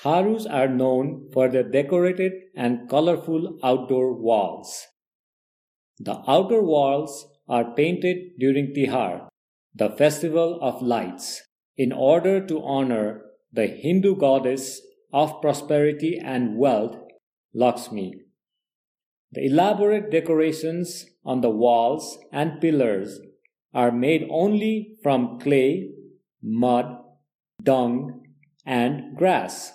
Tharus are known for their decorated and colorful outdoor walls. The outer walls are painted during Tihar, the festival of lights, in order to honor the Hindu goddess of prosperity and wealth, Lakshmi. The elaborate decorations on the walls and pillars are made only from clay, mud, dung, and grass.